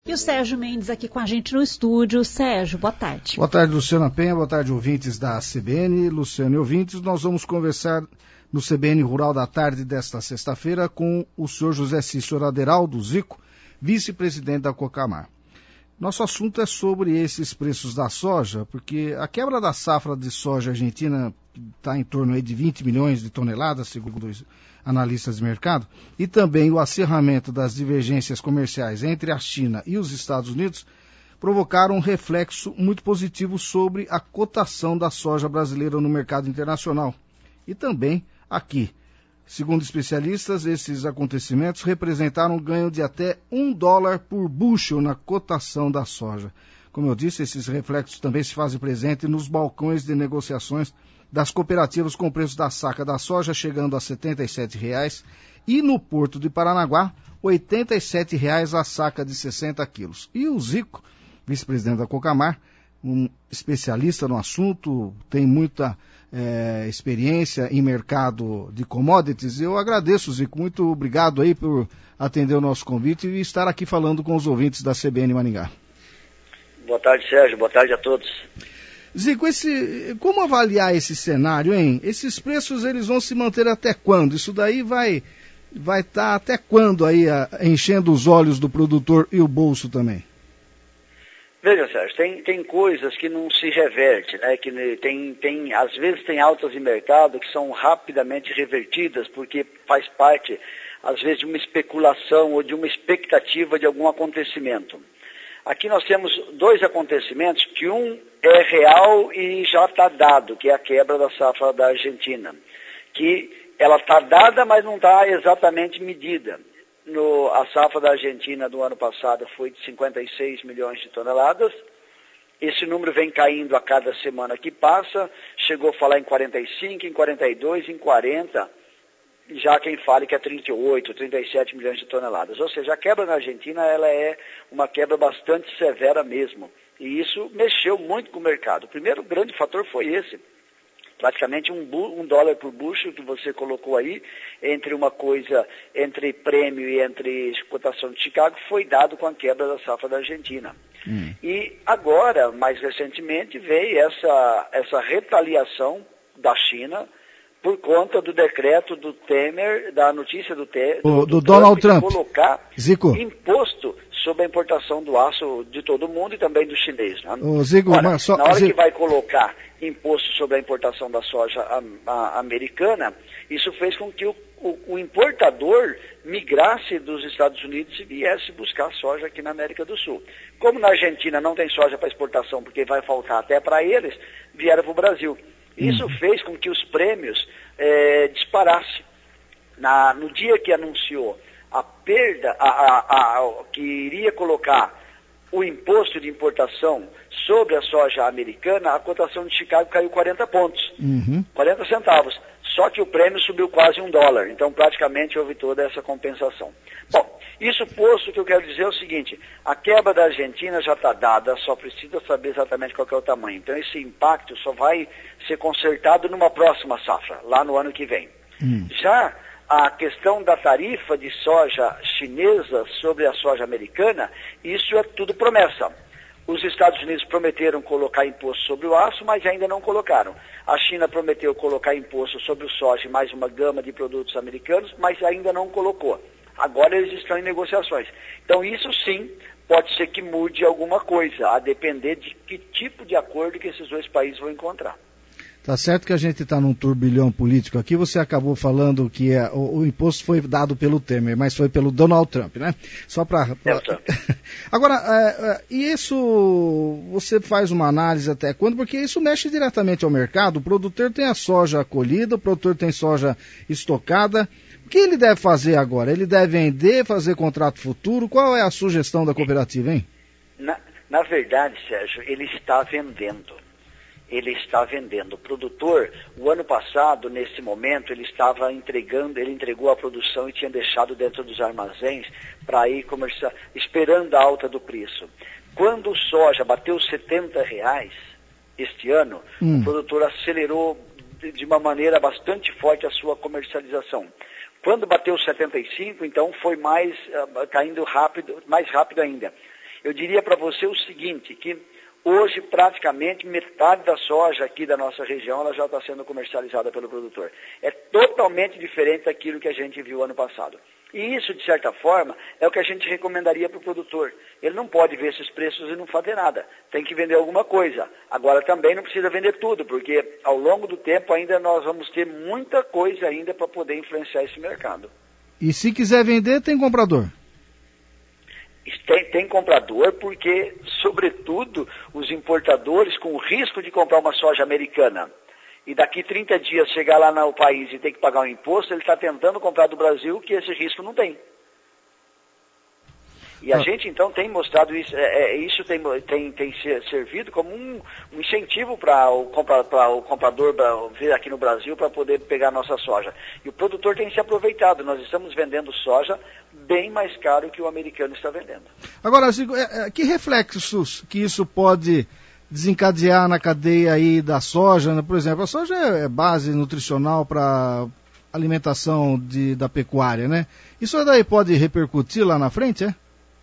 E o Sérgio Mendes aqui com a gente no estúdio. Sérgio, boa tarde. Boa tarde, Luciana Penha, boa tarde, ouvintes da CBN. Luciano e ouvintes, nós vamos conversar no CBN Rural da Tarde desta sexta-feira com o senhor José Cícero Aderaldo Zico, vice-presidente da Cocamar. Nosso assunto é sobre esses preços da soja, porque a quebra da safra de soja argentina está em torno aí de 20 milhões de toneladas, segundo os analistas de mercado, e também o acerramento das divergências comerciais entre a China e os Estados Unidos provocaram um reflexo muito positivo sobre a cotação da soja brasileira no mercado internacional e também aqui. Segundo especialistas, esses acontecimentos representaram um ganho de até $1 por bushel na cotação da soja. Como eu disse, esses reflexos também se fazem presente nos balcões de negociações das cooperativas com preço da saca da soja chegando a R$ 77,00 e no Porto de Paranaguá, R$ 87,00 a saca de 60 quilos. E o Zico, vice-presidente da Cocamar, um especialista no assunto, tem muita experiência em mercado de commodities. Eu agradeço, Zico, muito obrigado aí por atender o nosso convite e estar aqui falando com os ouvintes da CBN Maringá. Boa tarde, Sérgio, boa tarde a todos. Zico, como avaliar esse cenário, hein? Esses preços, eles vão se manter até quando? Isso daí vai estar até quando aí enchendo os olhos do produtor e o bolso também? Veja, Sérgio, tem coisas que não se reverte, né? Que às vezes tem altas de mercado que são rapidamente revertidas, porque faz parte, às vezes, de uma especulação ou de uma expectativa de algum acontecimento. Aqui nós temos dois acontecimentos, que um é real e já está dado, que é a quebra da safra da Argentina, que ela está dada, mas não está exatamente medida. A safra da Argentina do ano passado foi de 56 milhões de toneladas. Esse número vem caindo a cada semana que passa. Chegou a falar em 45, em 42, em 40. Já quem fala que é 38, 37 milhões de toneladas. Ou seja, a quebra na Argentina ela é uma quebra bastante severa mesmo. E isso mexeu muito com o mercado. O primeiro grande fator foi esse. Praticamente $1 por bushel que você colocou aí, entre prêmio e entre cotação de Chicago, foi dado com a quebra da safra da Argentina. E agora, mais recentemente, veio essa retaliação da China por conta do decreto do Temer, da notícia do Donald Trump colocar Zico. Imposto sobre a importação do aço de todo mundo e também do chinês. Né? Zico, na hora que vai colocar imposto sobre a importação da soja americana, isso fez com que o importador migrasse dos Estados Unidos e viesse buscar soja aqui na América do Sul. Como na Argentina não tem soja para exportação, porque vai faltar até para eles, vieram para o Brasil. Isso fez com que os prêmios disparassem. No dia que anunciou a perda, que iria colocar o imposto de importação sobre a soja americana, a cotação de Chicago caiu 40 pontos, 40 centavos. Só que o prêmio subiu quase $1. Então, praticamente, houve toda essa compensação. Bom, isso posto, o que eu quero dizer é o seguinte, a quebra da Argentina já está dada, só precisa saber exatamente qual que é o tamanho. Então, esse impacto só vai ser consertado numa próxima safra, lá no ano que vem. Já a questão da tarifa de soja chinesa sobre a soja americana, isso é tudo promessa. Os Estados Unidos prometeram colocar imposto sobre o aço, mas ainda não colocaram. A China prometeu colocar imposto sobre o soja e mais uma gama de produtos americanos, mas ainda não colocou. Agora eles estão em negociações. Então isso sim pode ser que mude alguma coisa, a depender de que tipo de acordo que esses dois países vão encontrar. Tá certo que a gente está num turbilhão político aqui, você acabou falando que o imposto foi dado pelo Temer, mas foi pelo Donald Trump, né? Só para... Agora, e isso você faz uma análise até quando? Porque isso mexe diretamente ao mercado, o produtor tem a soja colhida, o produtor tem soja estocada. O que ele deve fazer agora? Ele deve vender, fazer contrato futuro? Qual é a sugestão da cooperativa, hein? Na verdade, Sérgio, ele está vendendo. O produtor, o ano passado, nesse momento, ele entregou a produção e tinha deixado dentro dos armazéns para ir comerciar, esperando a alta do preço. Quando o soja bateu R$70 este ano, o produtor acelerou de uma maneira bastante forte a sua comercialização. Quando bateu 75, então foi mais caindo rápido, mais rápido ainda. Eu diria para você o seguinte, que hoje praticamente metade da soja aqui da nossa região ela já está sendo comercializada pelo produtor. É totalmente diferente daquilo que a gente viu ano passado. E isso, de certa forma, é o que a gente recomendaria para o produtor. Ele não pode ver esses preços e não fazer nada. Tem que vender alguma coisa. Agora também não precisa vender tudo, porque ao longo do tempo ainda nós vamos ter muita coisa ainda para poder influenciar esse mercado. E se quiser vender, tem comprador? Tem comprador porque, sobretudo, os importadores, com o risco de comprar uma soja americana e daqui 30 dias chegar lá no país e ter que pagar um imposto, ele está tentando comprar do Brasil, que esse risco não tem. E a gente, então, tem mostrado isso, isso tem servido como um incentivo para o comprador vir aqui no Brasil para poder pegar a nossa soja. E o produtor tem se aproveitado. Nós estamos vendendo soja bem mais caro que o americano está vendendo. Agora, Zico, que reflexos que isso pode desencadear na cadeia aí da soja, né? Por exemplo, a soja é base nutricional para alimentação da pecuária, né? Isso daí pode repercutir lá na frente, é?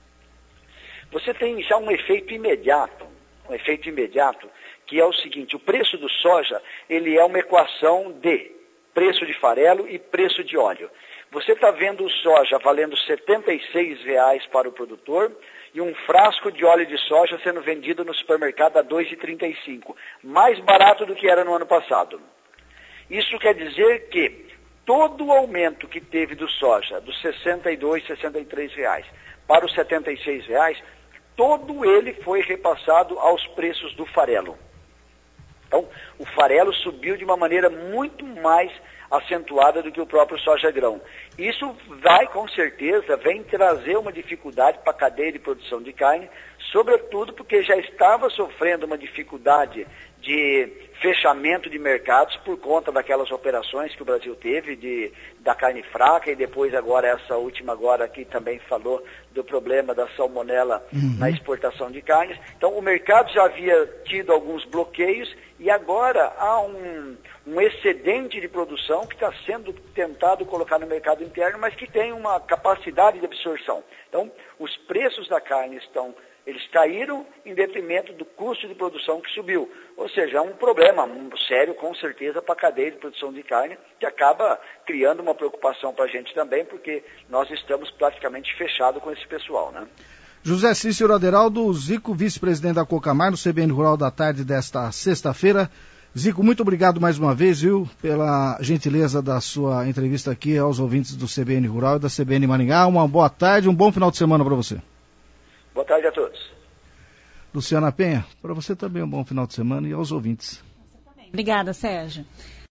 Você tem já um efeito imediato, que é o seguinte: o preço do soja, ele é uma equação de preço de farelo e preço de óleo. Você está vendo o soja valendo R$ 76,00 para o produtor e um frasco de óleo de soja sendo vendido no supermercado a R$ 2,35, mais barato do que era no ano passado. Isso quer dizer que todo o aumento que teve do soja, dos R$ 62, R$ 63,00 para os R$ 76,00, todo ele foi repassado aos preços do farelo. Então, o farelo subiu de uma maneira muito mais acentuada do que o próprio soja-grão. Isso vai, com certeza, vem trazer uma dificuldade para a cadeia de produção de carne, sobretudo porque já estava sofrendo uma dificuldade de fechamento de mercados por conta daquelas operações que o Brasil teve da carne fraca, e depois agora essa última agora que também falou do problema da salmonela na exportação de carnes. Então o mercado já havia tido alguns bloqueios e agora há um excedente de produção que está sendo tentado colocar no mercado interno, mas que tem uma capacidade de absorção. Então os preços da carne eles caíram em detrimento do custo de produção que subiu. Ou seja, é um problema sério, com certeza, para a cadeia de produção de carne, que acaba criando uma preocupação para a gente também, porque nós estamos praticamente fechados com esse pessoal, né? José Cícero Aderaldo, Zico, vice-presidente da Cocamar, no CBN Rural da tarde desta sexta-feira. Zico, muito obrigado mais uma vez, viu, pela gentileza da sua entrevista aqui aos ouvintes do CBN Rural e da CBN Maringá. Uma boa tarde, um bom final de semana para você. Boa tarde a todos. Luciana Penha, para você também um bom final de semana e aos ouvintes. Obrigada, Sérgio.